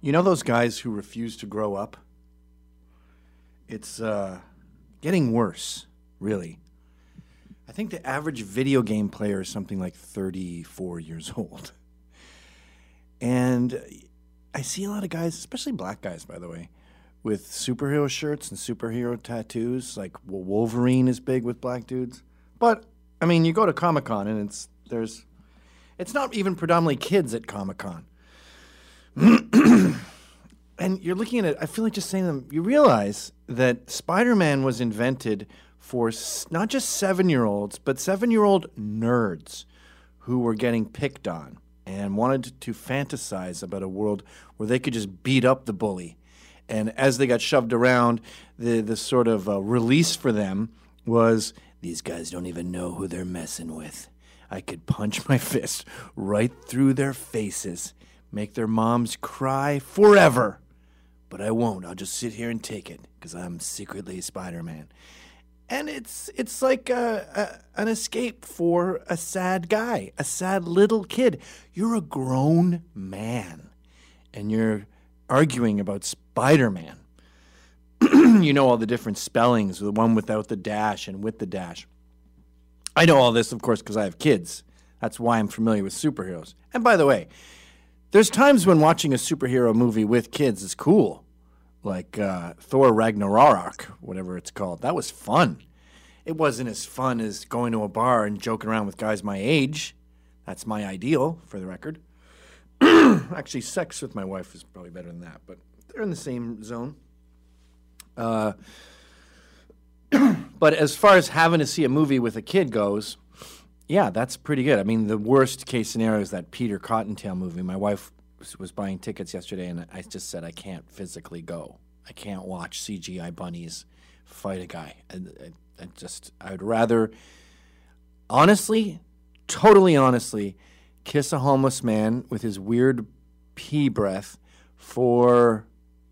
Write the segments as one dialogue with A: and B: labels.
A: You know those guys who refuse to grow up? It's getting worse, really. I think the average video game player is something like 34 years old. And I see a lot of guys, especially black guys, by the way, with superhero shirts and superhero tattoos. Like Wolverine is big with black dudes. But, I mean, you go to Comic-Con and it's not even predominantly kids at Comic-Con. And you're looking at it, I feel like just saying to them, you realize that Spider-Man was invented for not just 7-year-olds, but 7-year-old nerds who were getting picked on and wanted to fantasize about a world where they could just beat up the bully. And as they got shoved around, the sort of release for them was, these guys don't even know who they're messing with. I could punch my fist right through their faces, make their moms cry forever. But I won't. I'll just sit here and take it because I'm secretly Spider-Man. And it's like an escape for a sad guy, a sad little kid. You're a grown man, and you're arguing about Spider-Man. You know all the different spellings, the one without the dash and with the dash. I know all this, of course, because I have kids. That's why I'm familiar with superheroes. And by the way, there's times when watching a superhero movie with kids is cool. Like Thor Ragnarok, whatever it's called. That was fun. It wasn't as fun as going to a bar and joking around with guys my age. That's my ideal, for the record. Actually, sex with my wife is probably better than that, but they're in the same zone. But as far as having to see a movie with a kid goes, yeah, that's pretty good. I mean, the worst case scenario is that Peter Cottontail movie. My wife was buying tickets yesterday, and I just said I can't physically go. I can't watch CGI bunnies fight a guy. I would rather, honestly, totally honestly, kiss a homeless man with his weird pee breath for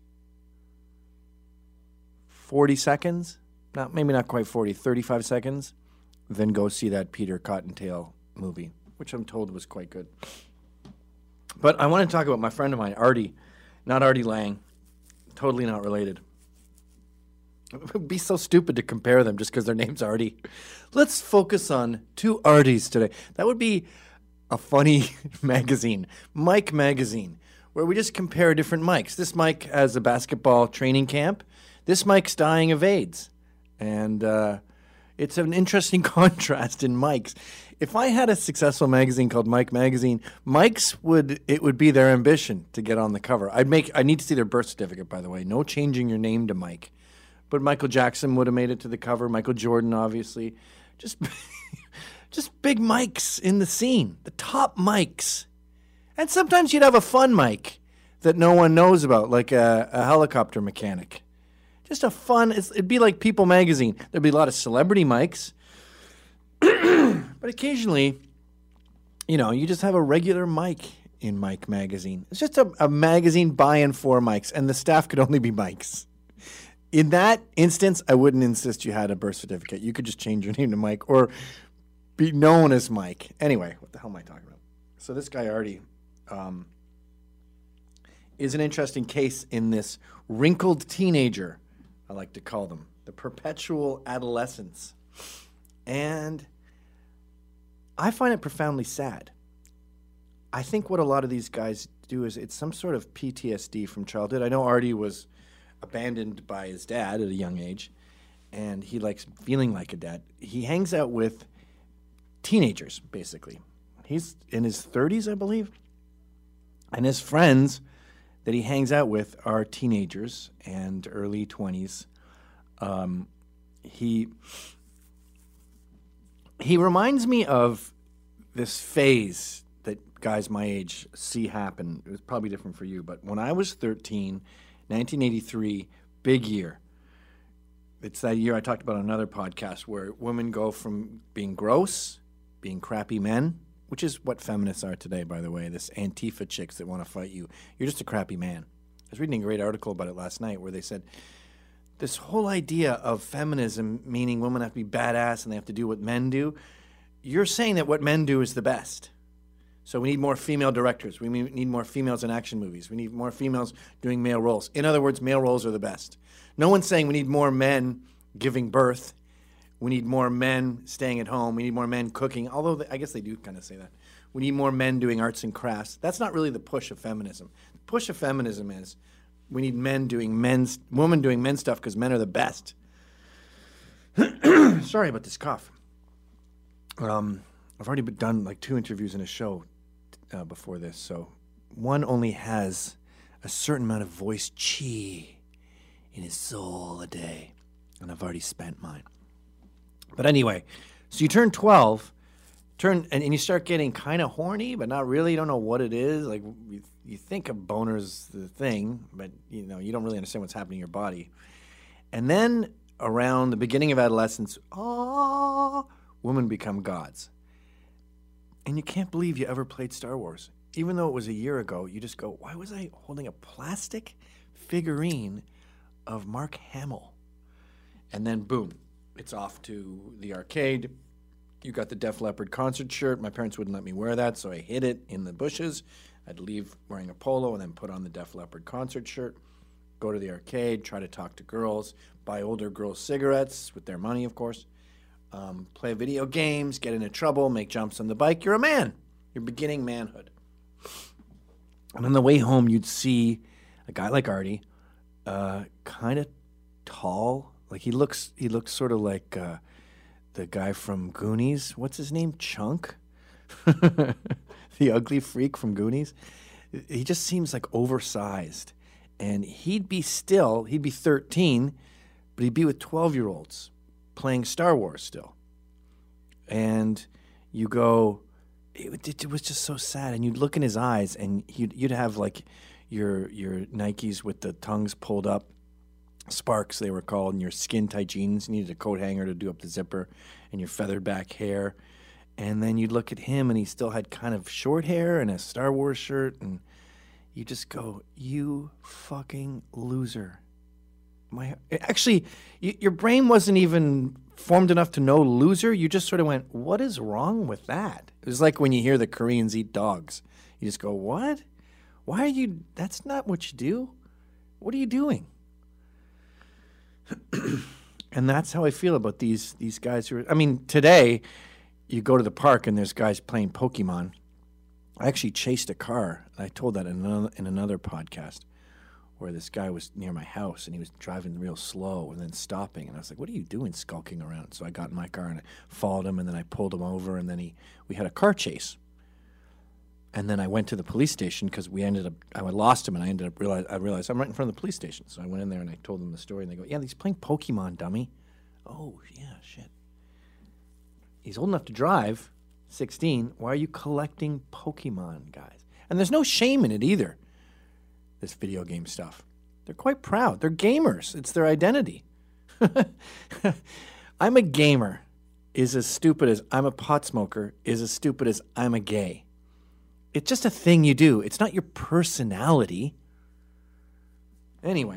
A: 40 seconds, maybe not quite 40, 35 seconds, than go see that Peter Cottontail movie, which I'm told was quite good. But I want to talk about my friend of mine, Artie, not Artie Lang, totally not related. It would be so stupid to compare them just because their name's Artie. Let's focus on two Arties today. That would be a funny magazine, Mike Magazine, where we just compare different Mikes. This Mike has a basketball training camp. This Mike's dying of AIDS. And it's an interesting contrast in Mike's. If I had a successful magazine called Mike Magazine, it would be their ambition to get on the cover. I need to see their birth certificate, by the way. No changing your name to Mike. But Michael Jackson would have made it to the cover. Michael Jordan, obviously. Just big Mikes in the scene. The top Mikes. And sometimes you'd have a fun Mike that no one knows about, like a helicopter mechanic. Just a fun, it'd be like People Magazine. There'd be a lot of celebrity Mikes. But occasionally, you just have a regular Mike in Mike Magazine. It's just a magazine by and for Mikes, and the staff could only be Mikes. In that instance, I wouldn't insist you had a birth certificate. You could just change your name to Mike or be known as Mike. Anyway, what the hell am I talking about? So this guy, Artie, is an interesting case in this wrinkled teenager, I like to call them, the perpetual adolescence. And I find it profoundly sad. I think what a lot of these guys do is it's some sort of PTSD from childhood. I know Artie was abandoned by his dad at a young age, and he likes feeling like a dad. He hangs out with teenagers, basically. He's in his 30s, I believe. And his friends that he hangs out with are teenagers and early 20s. He reminds me of this phase that guys my age see happen. It was probably different for you, but when I was 13, 1983, big year. It's that year I talked about on another podcast where women go from being gross, being crappy men, which is what feminists are today, by the way, this Antifa chicks that want to fight you. You're just a crappy man. I was reading a great article about it last night where they said this whole idea of feminism, meaning women have to be badass and they have to do what men do, you're saying that what men do is the best. So we need more female directors. We need more females in action movies. We need more females doing male roles. In other words, male roles are the best. No one's saying we need more men giving birth. We need more men staying at home. We need more men cooking, although I guess they do kind of say that. We need more men doing arts and crafts. That's not really the push of feminism. The push of feminism is we need women doing men's stuff because men are the best. Sorry about this cough. I've already done like 2 interviews in a show before this, so one only has a certain amount of voice chi in his soul a day, and I've already spent mine. But anyway, so you turn 12, and you start getting kind of horny, but not really. You don't know what it is. Like you think a boner's the thing, but you don't really understand what's happening in your body. And then around the beginning of adolescence, women become gods. And you can't believe you ever played Star Wars. Even though it was a year ago, you just go, why was I holding a plastic figurine of Mark Hamill? And then, boom, it's off to the arcade. You got the Def Leppard concert shirt. My parents wouldn't let me wear that, so I hid it in the bushes. I'd leave wearing a polo and then put on the Def Leppard concert shirt, go to the arcade, try to talk to girls, buy older girls cigarettes with their money, of course. Play video games, get into trouble, make jumps on the bike. You're a man. You're beginning manhood. And on the way home, you'd see a guy like Artie, kind of tall. Like he looks sort of like the guy from Goonies. What's his name? Chunk? The ugly freak from Goonies. He just seems like oversized. And he'd be 13, but he'd be with 12-year-olds. Playing Star Wars still. And you go, it was just so sad. And you'd look in his eyes, and you'd have like your Nikes with the tongues pulled up, Sparks they were called, and your skin-tight jeans. You needed a coat hanger to do up the zipper, and your feathered back hair. And then you'd look at him, and he still had kind of short hair and a Star Wars shirt, and you just go, you fucking loser. Your brain wasn't even formed enough to know loser. You just sort of went, what is wrong with that? It was like when you hear the Koreans eat dogs. You just go, what? Why are you, that's not what you do. What are you doing? And that's how I feel about these guys who are, today you go to the park and there's guys playing Pokemon. I actually chased a car. I told that in another podcast, where this guy was near my house and he was driving real slow and then stopping. And I was like, what are you doing skulking around? So I got in my car and I followed him, and then I pulled him over, and then we had a car chase. And then I went to the police station because I lost him, and I realized I'm right in front of the police station. So I went in there and I told them the story, and they go, yeah, he's playing Pokemon, dummy. Oh, yeah, shit. He's old enough to drive, 16. Why are you collecting Pokemon, guys? And there's no shame in it either. This video game stuff. They're quite proud. They're gamers. It's their identity. I'm a gamer is as stupid as I'm a pot smoker is as stupid as I'm a gay. It's just a thing you do. It's not your personality. Anyway.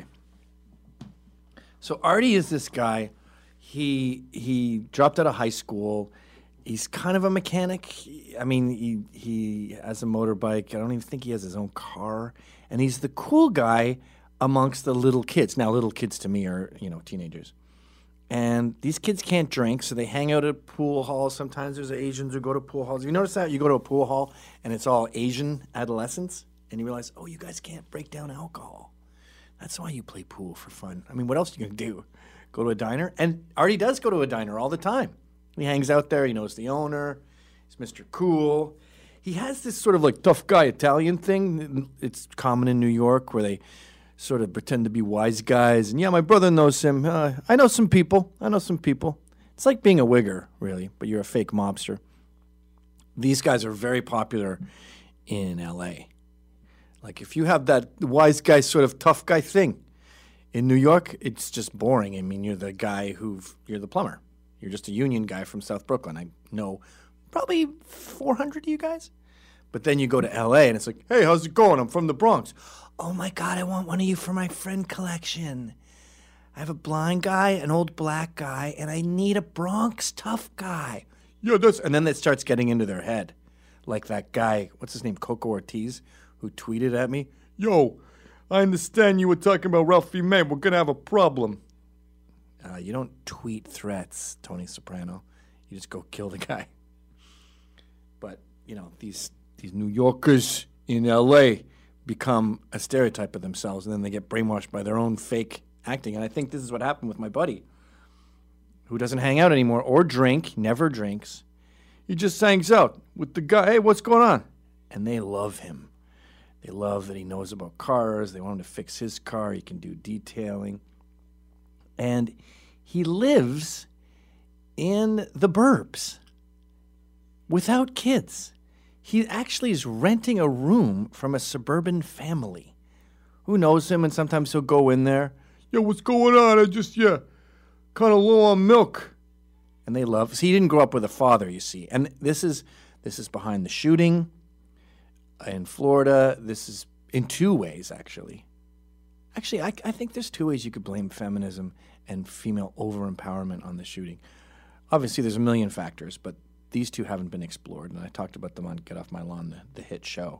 A: So Artie is this guy. He dropped out of high school. He's kind of a mechanic. He has a motorbike. I don't even think he has his own car. And he's the cool guy amongst the little kids. Now, little kids to me are, teenagers. And these kids can't drink, so they hang out at pool halls. Sometimes there's Asians who go to pool halls. You notice that? You go to a pool hall, and it's all Asian adolescents, and you realize, you guys can't break down alcohol. That's why you play pool, for fun. What else are you going to do? Go to a diner? And Artie does go to a diner all the time. He hangs out there. He knows the owner. He's Mr. Cool. He has this sort of like tough guy Italian thing. It's common in New York where they sort of pretend to be wise guys. And yeah, my brother knows him. I know some people. It's like being a wigger, really, but you're a fake mobster. These guys are very popular in L.A. Like if you have that wise guy sort of tough guy thing. In New York, it's just boring. You're the guy you're the plumber. You're just a union guy from South Brooklyn. I know probably 400 of you guys. But then you go to L.A. and it's like, hey, how's it going? I'm from the Bronx. Oh, my God, I want one of you for my friend collection. I have a blind guy, an old black guy, and I need a Bronx tough guy. Yeah, and then it starts getting into their head. like that guy, what's his name, Coco Ortiz, who tweeted at me, "Yo, I understand you were talking about Ralphie May. We're going to have a problem." You don't tweet threats, Tony Soprano. You just go kill the guy. But, these New Yorkers in L.A. become a stereotype of themselves, and then they get brainwashed by their own fake acting. And I think this is what happened with my buddy, who doesn't hang out anymore or drink, never drinks. He just hangs out with the guy. Hey, what's going on? And they love him. They love that he knows about cars. They want him to fix his car. He can do detailing. And he lives in the burbs without kids. He actually is renting a room from a suburban family who knows him, and sometimes he'll go in there. "Yo, what's going on? I just, kind of low on milk." And they love. See, he didn't grow up with a father, you see. And this is behind the shooting in Florida. This is in two ways, actually. Actually, I think there's two ways you could blame feminism and female over-empowerment on the shooting. Obviously, there's a million factors, but these two haven't been explored, and I talked about them on Get Off My Lawn, the hit show.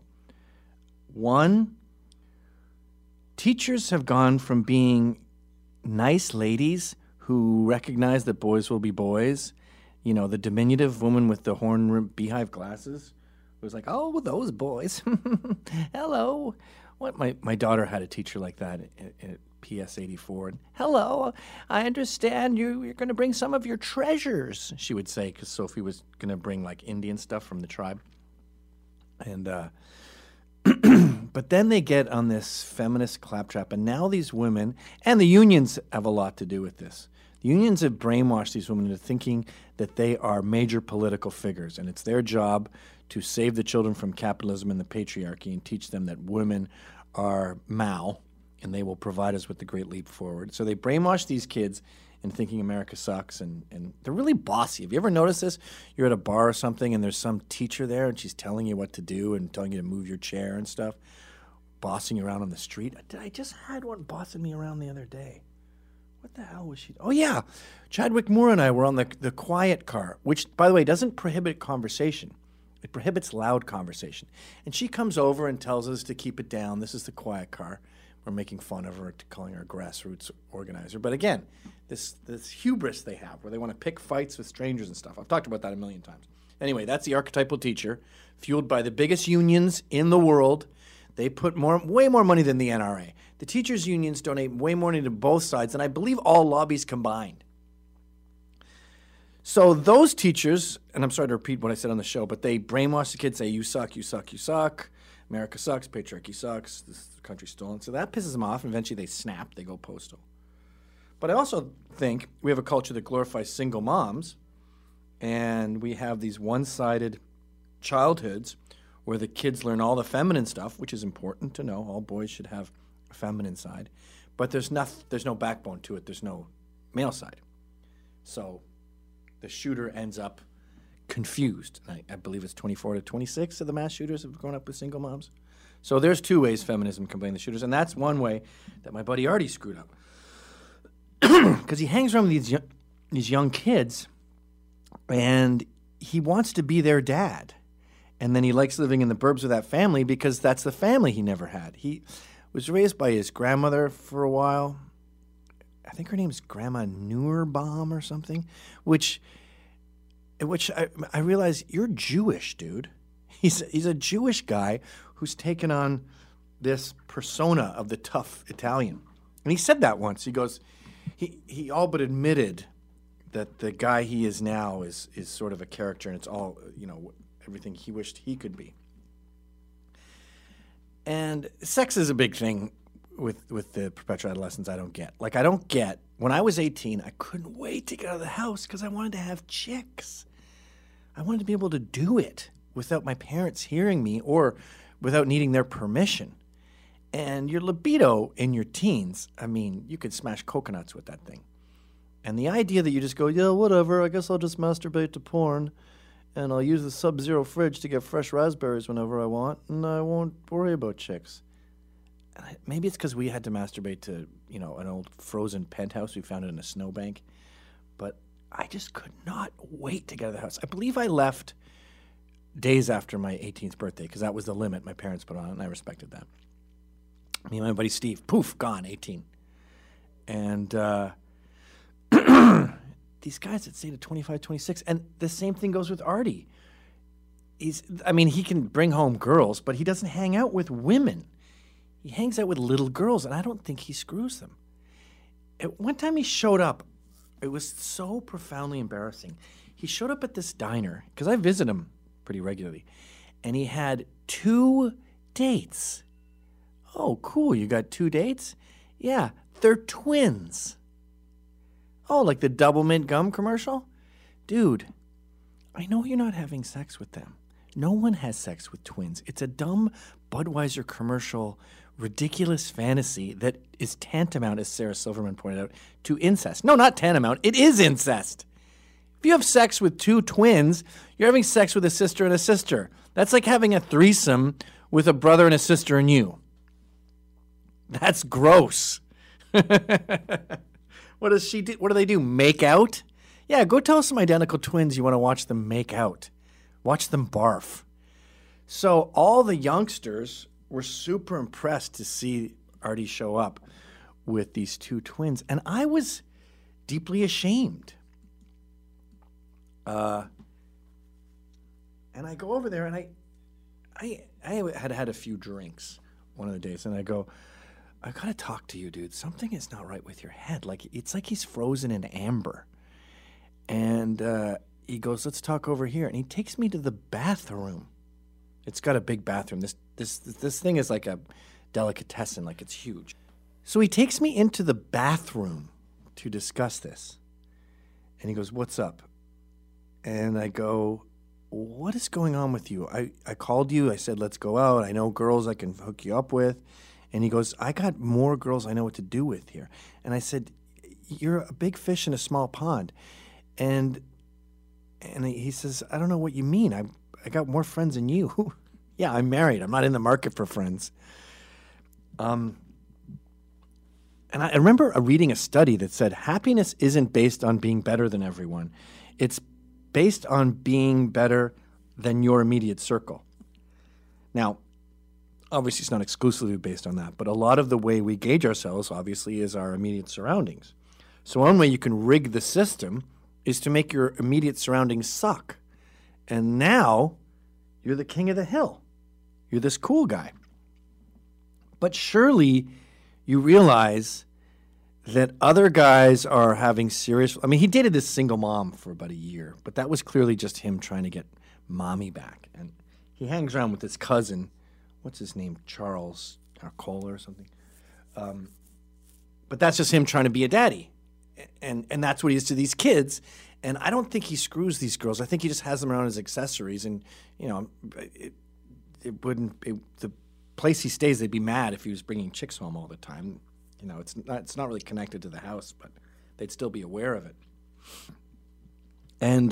A: One, teachers have gone from being nice ladies who recognize that boys will be boys. The diminutive woman with the horn beehive glasses was like, "Oh, those boys." Hello. What? My daughter had a teacher like that at PS 84. "Hello, I understand you're going to bring some of your treasures," she would say, because Sophie was going to bring like Indian stuff from the tribe. And but then they get on this feminist claptrap, and now these women, and the unions have a lot to do with this. The unions have brainwashed these women into thinking that they are major political figures, and it's their job to save the children from capitalism and the patriarchy and teach them that women are Mao, and they will provide us with the great leap forward. So they brainwash these kids into thinking America sucks, and they're really bossy. Have you ever noticed this? You're at a bar or something, and there's some teacher there, and she's telling you what to do and telling you to move your chair and stuff, bossing you around on the street. I just had one bossing me around the other day. What the hell was she? Oh, yeah. Chadwick Moore and I were on the quiet car, which, by the way, doesn't prohibit conversation. It prohibits loud conversation. And she comes over and tells us to keep it down. This is the quiet car. We're making fun of her, calling her a grassroots organizer. But again, this hubris they have where they want to pick fights with strangers and stuff. I've talked about that a million times. Anyway, that's the archetypal teacher, fueled by the biggest unions in the world. They put way more money than the NRA. The teachers' unions donate way more money to both sides, and I believe all lobbies combined. So those teachers, and I'm sorry to repeat what I said on the show, but they brainwash the kids, say, "You suck, you suck, you suck. America sucks, patriarchy sucks, this country's stolen." So that pisses them off, and eventually they snap, they go postal. But I also think we have a culture that glorifies single moms, and we have these one-sided childhoods where the kids learn all the feminine stuff, which is important to know. All boys should have a feminine side. But there's no backbone to it. There's no male side. So the shooter ends up confused. I believe it's 24 to 26 of the mass shooters have grown up with single moms. So there's two ways feminism can blame the shooters, and that's one way that my buddy Artie screwed up. Because he hangs around with these young kids, and he wants to be their dad. And then he likes living in the burbs with that family because that's the family he never had. He was raised by his grandmother for a while. I think her name's Grandma Neuerbaum or something, which I realize you're Jewish, dude. He's a Jewish guy who's taken on this persona of the tough Italian. And he said that once. He goes, he all but admitted that the guy he is now is sort of a character, and it's all, everything he wished he could be. And sex is a big thing with the perpetual adolescence I don't get. Like, I don't get, when I was 18, I couldn't wait to get out of the house because I wanted to have chicks. I wanted to be able to do it without my parents hearing me or without needing their permission. And your libido in your teens, I mean, you could smash coconuts with that thing. And the idea that you just go, yeah, whatever, I guess I'll just masturbate to porn, and I'll use the Sub-Zero fridge to get fresh raspberries whenever I want, and I won't worry about chicks. And maybe it's because we had to masturbate to, an old frozen penthouse. We found it in a snowbank. But I just could not wait to get out of the house. I believe I left days after my 18th birthday, because that was the limit my parents put on it, and I respected that. Me and my buddy Steve, poof, gone, 18. And these guys that stayed at 25, 26, and the same thing goes with Artie. He can bring home girls, but he doesn't hang out with women. He hangs out with little girls, and I don't think he screws them. At one time he showed up. It was so profoundly embarrassing. He showed up at this diner, because I visit him pretty regularly, and he had 2 dates. Oh, cool, you got 2 dates? Yeah, they're twins. Oh, like the Double Mint Gum commercial? Dude, I know you're not having sex with them. No one has sex with twins. It's a dumb Budweiser commercial, ridiculous fantasy that is tantamount, as Sarah Silverman pointed out, to incest. No, not tantamount. It is incest. If you have sex with 2 twins, you're having sex with a sister and a sister. That's like having a threesome with a brother and a sister and you. That's gross. What does she do? What do they do? Make out? Yeah, go tell some identical twins you want to watch them make out. Watch them barf. So all the youngsters were super impressed to see Artie show up with these 2 twins, and I was deeply ashamed. And I go over there, and I had a few drinks one of the days, and I go, I gotta talk to you, dude. Something is not right with your head. It's like he's frozen in amber. And he goes, let's talk over here. And he takes me to the bathroom. It's got a big bathroom. This thing is like a delicatessen, like it's huge. So he takes me into the bathroom to discuss this. And he goes, what's up? And I go, what is going on with you? I called you. I said, let's go out. I know girls I can hook you up with. And he goes, I got more girls I know what to do with here. And I said, you're a big fish in a small pond. And he says, I don't know what you mean. I got more friends than you. Yeah, I'm married. I'm not in the market for friends. And I remember reading a study that said happiness isn't based on being better than everyone. It's based on being better than your immediate circle. Now, obviously it's not exclusively based on that, but a lot of the way we gauge ourselves, obviously, is our immediate surroundings. So one way you can rig the system is to make your immediate surroundings suck. And now you're the king of the hill. You're this cool guy. But surely you realize that other guys are having serious... I mean, he dated this single mom for about a year, but that was clearly just him trying to get mommy back. And he hangs around with his cousin. What's his name? Charles Kohler or something. But that's just him trying to be a daddy. And that's what he is to these kids. And I don't think he screws these girls. I think he just has them around as accessories. And, you know, the place he stays, they'd be mad if he was bringing chicks home all the time. You know, it's not really connected to the house, but they'd still be aware of it. And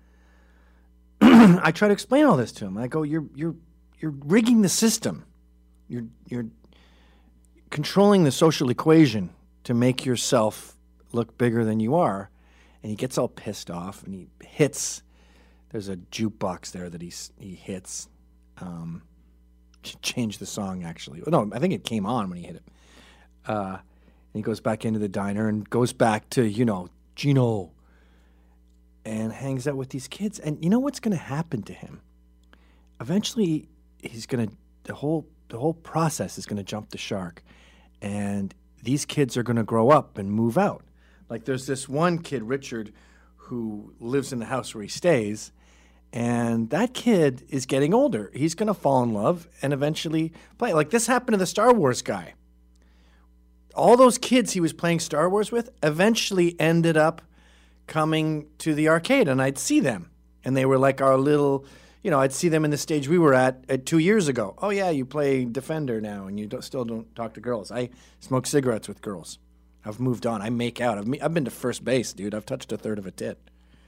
A: I try to explain all this to him. I go, you're rigging the system. You're controlling the social equation to make yourself look bigger than you are. And he gets all pissed off, and he hits. There's a jukebox there that he hits. Changed the song, actually. No, I think it came on when he hit it. And he goes back into the diner and goes back to, Gino, and hangs out with these kids. And you know what's going to happen to him? Eventually, the whole process is going to jump the shark. And these kids are going to grow up and move out. Like there's this one kid, Richard, who lives in the house where he stays. And that kid is getting older. He's going to fall in love and eventually play. Like this happened to the Star Wars guy. All those kids he was playing Star Wars with eventually ended up coming to the arcade, and I'd see them. And they were like our little, I'd see them in the stage we were at 2 years ago. Oh, yeah, you play Defender now, and you still don't talk to girls. I smoke cigarettes with girls. I've moved on. I make out. I've been to first base, dude. I've touched a third of a tit.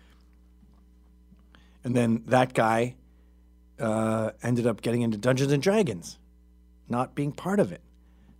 A: And then that guy ended up getting into Dungeons and Dragons, not being part of it.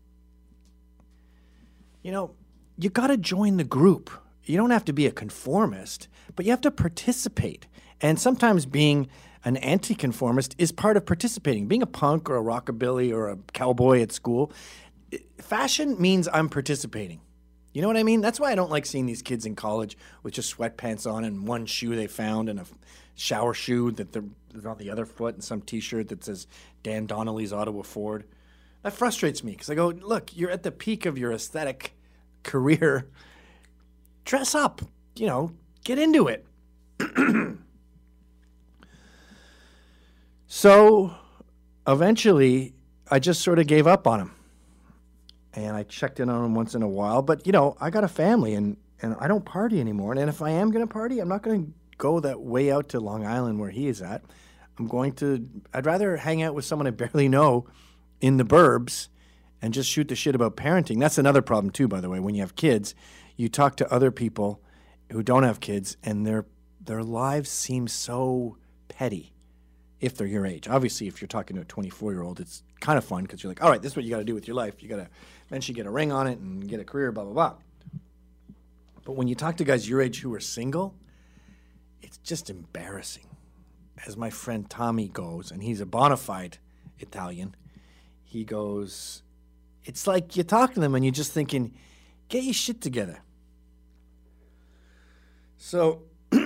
A: You got to join the group. You don't have to be a conformist, but you have to participate. And sometimes being an anti-conformist is part of participating. Being a punk or a rockabilly or a cowboy at school, fashion means I'm participating. You know what I mean? That's why I don't like seeing these kids in college with just sweatpants on and one shoe they found and a shower shoe that they're on the other foot and some T-shirt that says Dan Donnelly's Ottawa Ford. That frustrates me because I go, look, you're at the peak of your aesthetic career. Dress up, get into it. So eventually I just sort of gave up on him. And I checked in on him once in a while. But, I got a family and I don't party anymore. And if I am going to party, I'm not going to go that way out to Long Island where he is at. I'd rather hang out with someone I barely know in the burbs and just shoot the shit about parenting. That's another problem too, by the way. When you have kids, you talk to other people who don't have kids and their lives seem so petty. If they're your age. Obviously, if you're talking to a 24-year-old, it's kind of fun because you're like, all right, this is what you got to do with your life. You got to eventually get a ring on it and get a career, blah, blah, blah. But when you talk to guys your age who are single, it's just embarrassing. As my friend Tommy goes, and he's a bona fide Italian, he goes, it's like you talk to them and you're just thinking, get your shit together. So,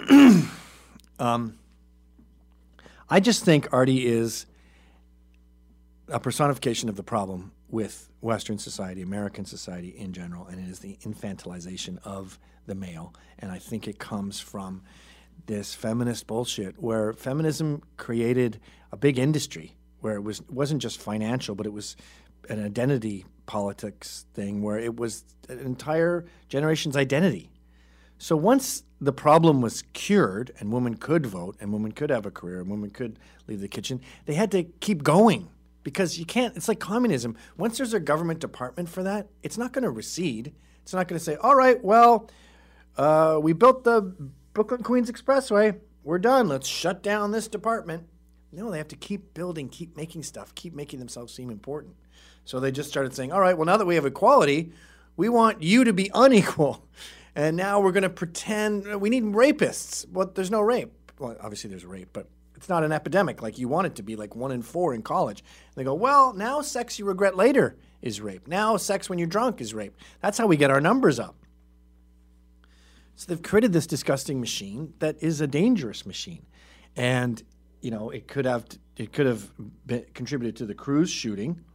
A: I just think Artie is a personification of the problem with Western society, American society in general, and it is the infantilization of the male. And I think it comes from this feminist bullshit where feminism created a big industry where it wasn't just financial, but it was an identity politics thing where it was an entire generation's identity. So once the problem was cured and women could vote and women could have a career and women could leave the kitchen, they had to keep going because you can't – it's like communism. Once there's a government department for that, it's not going to recede. It's not going to say, all right, well, we built the Brooklyn-Queens Expressway. We're done. Let's shut down this department. No, they have to keep building, keep making stuff, keep making themselves seem important. So they just started saying, all right, well, now that we have equality, we want you to be unequal. And now we're going to pretend we need rapists. Well, there's no rape. Well, obviously there's rape, but it's not an epidemic like you want it to be, like 1 in 4 in college. And they go, well, now sex you regret later is rape. Now sex when you're drunk is rape. That's how we get our numbers up. So they've created this disgusting machine that is a dangerous machine. And, it could have contributed to the Cruz shooting.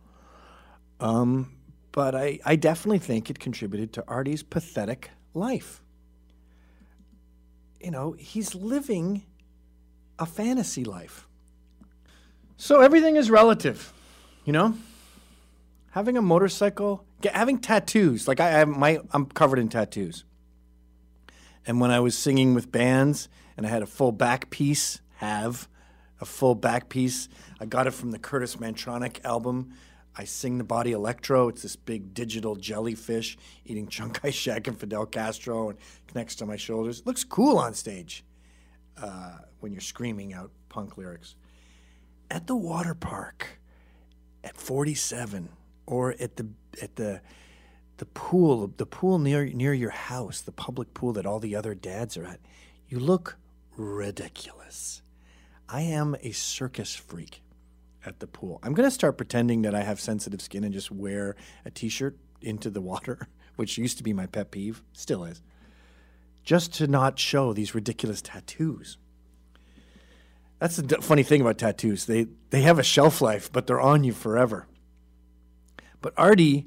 A: But I definitely think it contributed to Artie's pathetic life. He's living a fantasy life. So everything is relative, Having a motorcycle, having tattoos. Like I'm covered in tattoos. And when I was singing with bands and I had a full back piece, I got it from the Curtis Mantronic album. I Sing the Body Electro. It's this big digital jellyfish eating Chiang Kai-shek and Fidel Castro and connects to my shoulders. It looks cool on stage when you're screaming out punk lyrics. At the water park at 47 or at the pool near your house, the public pool that all the other dads are at, you look ridiculous. I am a circus freak at the pool. I'm going to start pretending that I have sensitive skin and just wear a T-shirt into the water, which used to be my pet peeve, still is, just to not show these ridiculous tattoos. That's the funny thing about tattoos. They have a shelf life, but they're on you forever. But Artie,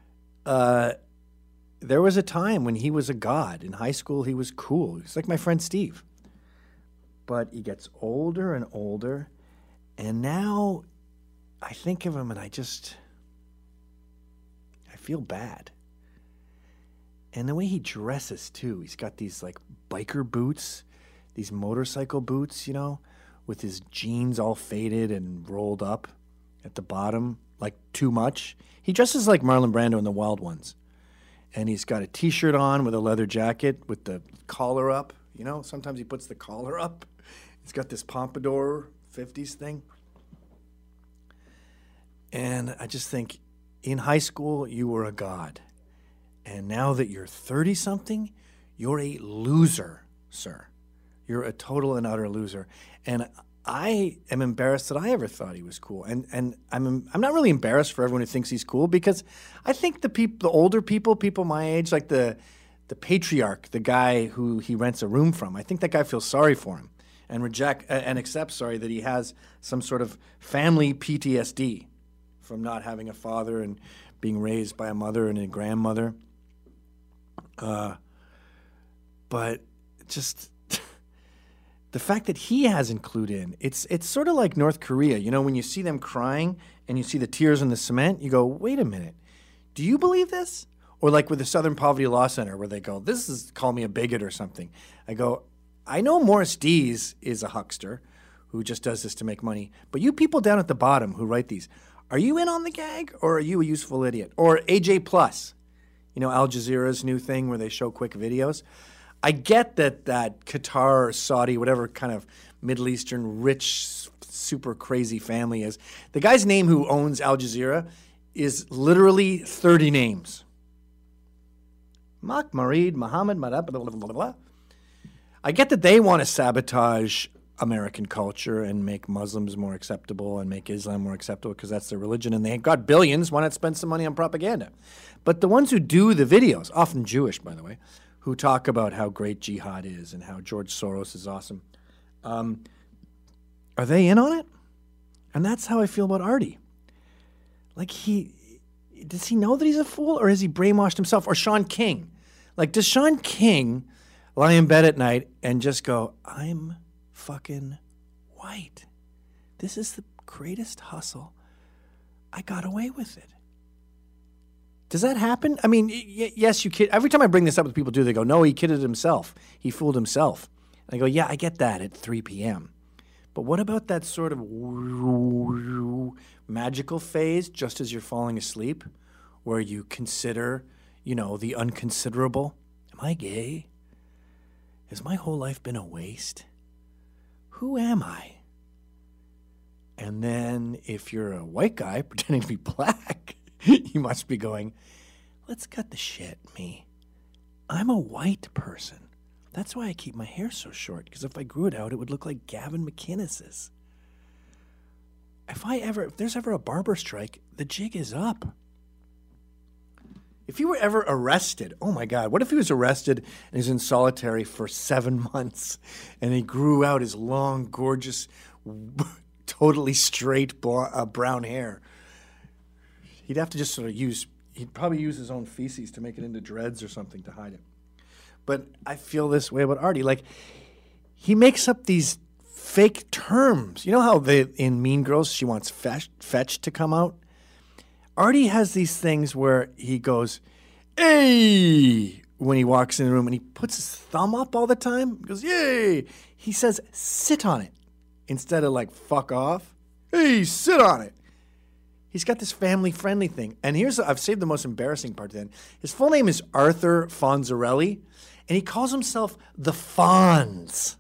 A: there was a time when he was a god. In high school, he was cool. He's like my friend Steve. But he gets older and older, and now I think of him and I feel bad. And the way he dresses, too. He's got these, like, biker boots, these motorcycle boots, with his jeans all faded and rolled up at the bottom, like too much. He dresses like Marlon Brando in The Wild Ones. And he's got a T-shirt on with a leather jacket with the collar up. Sometimes he puts the collar up. He's got this pompadour 50s thing. And I just think, in high school, you were a god. And now that you're 30-something, you're a loser, sir. You're a total and utter loser. And I am embarrassed that I ever thought he was cool, and I'm not really embarrassed for everyone who thinks he's cool because I think the older people my age, like the patriarch, the guy who he rents a room from, I think that guy feels sorry for him and accepts that he has some sort of family PTSD from not having a father and being raised by a mother and a grandmother. But just the fact that he hasn't clued in, it's sort of like North Korea. You know, when you see them crying and you see the tears in the cement, you go, wait a minute, do you believe this? Or like with the Southern Poverty Law Center where they go, this is call me a bigot or something. I go, I know Morris Dees is a huckster who just does this to make money, but you people down at the bottom who write these, are you in on the gag or are you a useful idiot? Or AJ Plus, you know, Al Jazeera's new thing where they show quick videos. I get that Qatar or Saudi, whatever kind of Middle Eastern rich, super crazy family is. The guy's name who owns Al Jazeera is literally 30 names. Mak Marid, Muhammad, blah, blah, blah, blah. I get that they want to sabotage American culture and make Muslims more acceptable and make Islam more acceptable because that's their religion and they've got billions. Why not spend some money on propaganda? But the ones who do the videos, often Jewish, by the way, who talk about how great jihad is and how George Soros is awesome, are they in on it? And that's how I feel about Artie. Like does he know that he's a fool or has he brainwashed himself? Or Sean King. Like, does Sean King lie in bed at night and just go, I'm fucking white. This is the greatest hustle. I got away with it. Does that happen? I mean, yes, you kid. Every time I bring this up with people, they go, no, he kidded himself. He fooled himself. And I go, yeah, I get that at 3 p.m. But what about that sort of magical phase just as you're falling asleep where you consider, you know, the unconsiderable? Am I gay? Has my whole life been a waste? Who am I? And then if you're a white guy pretending to be black, you must be going, let's cut the shit, me. I'm a white person. That's why I keep my hair so short, because if I grew it out, it would look like Gavin McInnes's. If there's ever a barber strike, the jig is up. If you were ever arrested, oh my God, what if he was arrested and he's in solitary for 7 months and he grew out his long, gorgeous, totally straight brown hair? He'd have to just sort of he'd probably use his own feces to make it into dreads or something to hide it. But I feel this way about Artie. Like, he makes up these fake terms. You know how in Mean Girls, she wants fetch to come out? Artie has these things where he goes, hey, when he walks in the room, and he puts his thumb up all the time. He goes, yay. He says, sit on it, instead of like, fuck off. Hey, sit on it. He's got this family-friendly thing. And I've saved the most embarrassing part then. His full name is Arthur Fonzarelli, and he calls himself the Fonz.